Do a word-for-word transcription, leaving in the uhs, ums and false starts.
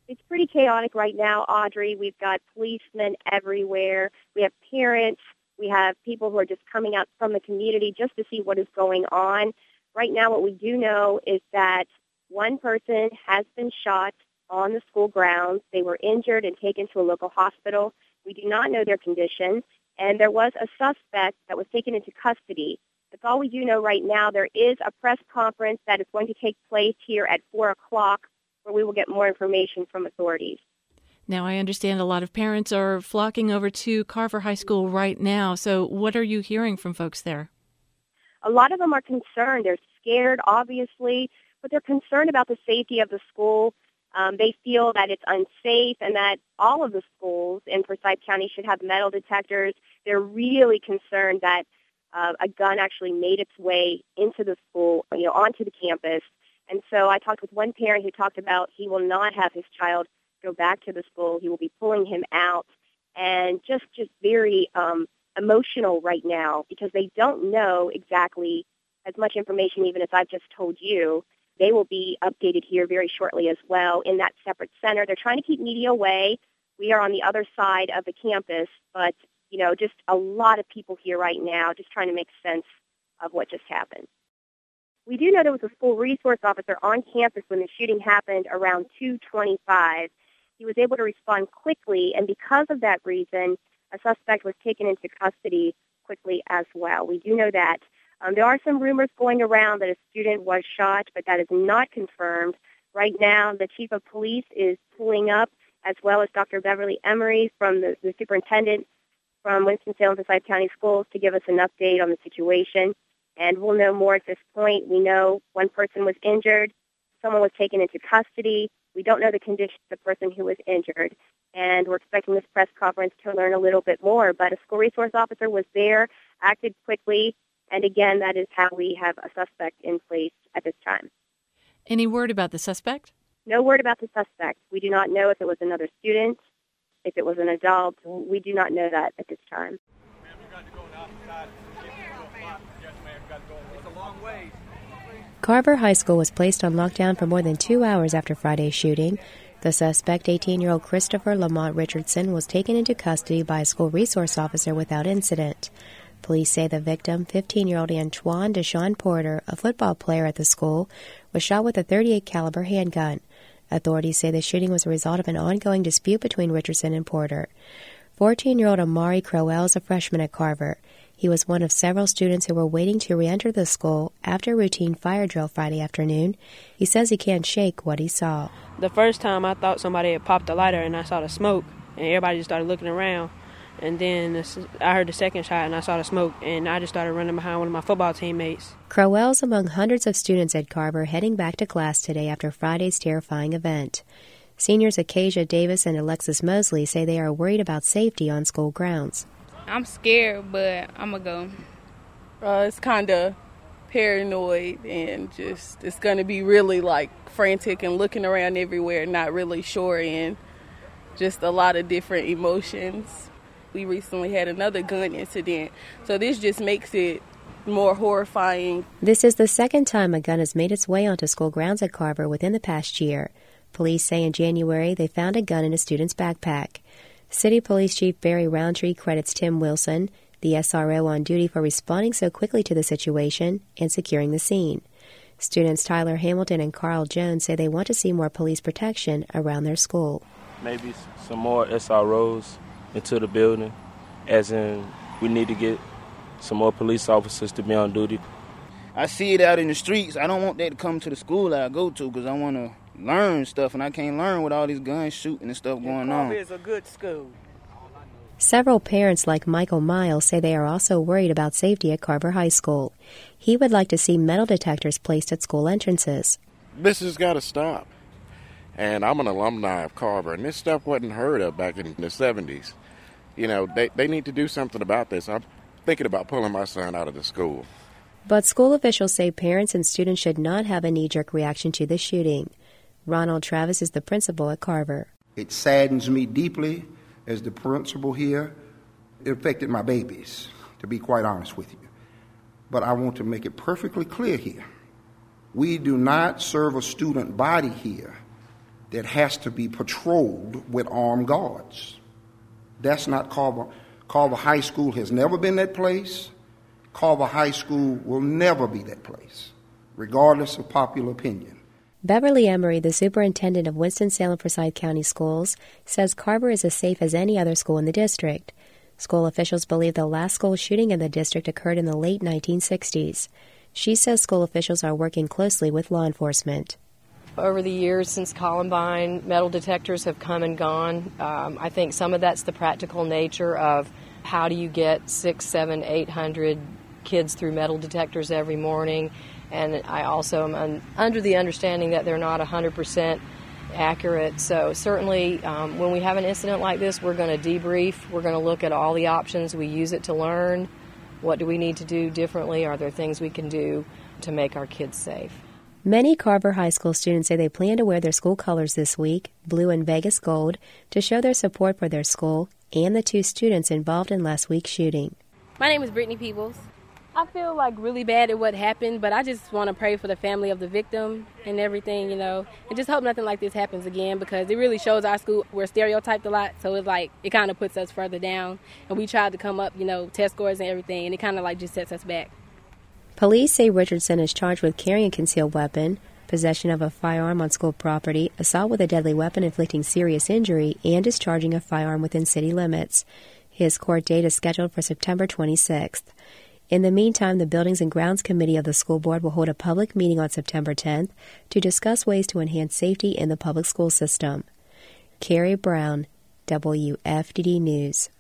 It's pretty chaotic right now, Audrey. We've got policemen everywhere. We have parents. We have people who are just coming out from the community just to see what is going on. Right now, what we do know is that one person has been shot on the school grounds. They were injured and taken to a local hospital. We do not know their condition. And there was a suspect that was taken into custody. That's all we do know right now. There is a press conference that is going to take place here at four o'clock where we will get more information from authorities. Now, I understand a lot of parents are flocking over to Carver High School right now. So what are you hearing from folks there? A lot of them are concerned. They're scared, obviously, but they're concerned about the safety of the school. Um, they feel that it's unsafe and that all of the schools in Forsyth County should have metal detectors. They're really concerned that uh, a gun actually made its way into the school, you know, onto the campus. And so I talked with one parent who talked about he will not have his child go back to the school. He will be pulling him out, and just, just very um, emotional right now because they don't know exactly as much information even as I've just told you. They will be updated here very shortly as well in that separate center. They're trying to keep media away. We are on the other side of the campus, but, you know, just a lot of people here right now just trying to make sense of what just happened. We do know there was a school resource officer on campus when the shooting happened around two twenty-five. He was able to respond quickly, and because of that reason, a suspect was taken into custody quickly as well. We do know that. Um, there are some rumors going around that a student was shot, but that is not confirmed. Right now, the chief of police is pulling up, as well as Doctor Beverly Emery from the, the superintendent from Winston-Salem Forsyth County Schools to give us an update on the situation. And we'll know more at this point. We know one person was injured. Someone was taken into custody. We don't know the condition of the person who was injured. And we're expecting this press conference to learn a little bit more. But a school resource officer was there, acted quickly. And again, that is how we have a suspect in place at this time. Any word about the suspect? No word about the suspect. We do not know if it was another student, if it was an adult. We do not know that at this time. Carver High School was placed on lockdown for more than two hours after Friday's shooting. The suspect, eighteen-year-old Christopher Lamont Richardson, was taken into custody by a school resource officer without incident. Police say the victim, fifteen-year-old Antoine Deshawn Porter, a football player at the school, was shot with a thirty-eight caliber handgun. Authorities say the shooting was a result of an ongoing dispute between Richardson and Porter. fourteen-year-old Amari Crowell is a freshman at Carver. He was one of several students who were waiting to re-enter the school after a routine fire drill Friday afternoon. He says he can't shake what he saw. The first time I thought somebody had popped a lighter and I saw the smoke, and everybody just started looking around. And then I heard the second shot and I saw the smoke, and I just started running behind one of my football teammates. Crowell's among hundreds of students at Carver heading back to class today after Friday's terrifying event. Seniors Acacia Davis and Alexis Mosley say they are worried about safety on school grounds. I'm scared, but I'm going to go. Uh, it's kind of paranoid and just, it's going to be really like frantic and looking around everywhere, not really sure, and just a lot of different emotions. We recently had another gun incident, so this just makes it more horrifying. This is the second time a gun has made its way onto school grounds at Carver within the past year. Police say in January they found a gun in a student's backpack. City Police Chief Barry Roundtree credits Tim Wilson, the S R O on duty, for responding so quickly to the situation and securing the scene. Students Tyler Hamilton and Carl Jones say they want to see more police protection around their school. Maybe some more S R Os into the building, as in we need to get some more police officers to be on duty. I see it out in the streets. I don't want that to come to the school that I go to because I want to learn stuff, and I can't learn with all these guns shooting and stuff going on. Carver is a good school. Several parents like Michael Miles say they are also worried about safety at Carver High School. He would like to see metal detectors placed at school entrances. This has got to stop. And I'm an alumni of Carver, and this stuff wasn't heard of back in the seventies. You know, they, they need to do something about this. I'm thinking about pulling my son out of the school. But school officials say parents and students should not have a knee-jerk reaction to the shooting. Ronald Travis is the principal at Carver. It saddens me deeply as the principal here. It affected my babies, to be quite honest with you. But I want to make it perfectly clear here. We do not serve a student body here that has to be patrolled with armed guards. That's not Carver. Carver High School has never been that place. Carver High School will never be that place, regardless of popular opinion. Beverly Emery, the superintendent of Winston-Salem Forsyth County Schools, says Carver is as safe as any other school in the district. School officials believe the last school shooting in the district occurred in the late nineteen sixties. She says school officials are working closely with law enforcement. Over the years since Columbine, metal detectors have come and gone. Um, I think some of that's the practical nature of how do you get six, seven, eight hundred kids through metal detectors every morning. And I also am un- under the understanding that they're not one hundred percent accurate. So certainly um, when we have an incident like this, we're going to debrief. We're going to look at all the options. We use it to learn. What do we need to do differently? Are there things we can do to make our kids safe? Many Carver High School students say they plan to wear their school colors this week, blue and Vegas gold, to show their support for their school and the two students involved in last week's shooting. My name is Brittany Peebles. I feel like really bad at what happened, but I just want to pray for the family of the victim and everything, you know, and just hope nothing like this happens again, because it really shows our school we're stereotyped a lot, so it's like it kind of puts us further down, and we tried to come up, you know, test scores and everything, and it kind of like just sets us back. Police say Richardson is charged with carrying a concealed weapon, possession of a firearm on school property, assault with a deadly weapon inflicting serious injury, and discharging a firearm within city limits. His court date is scheduled for September twenty-sixth. In the meantime, the Buildings and Grounds Committee of the school board will hold a public meeting on September tenth to discuss ways to enhance safety in the public school system. Carrie Brown, W F D D News.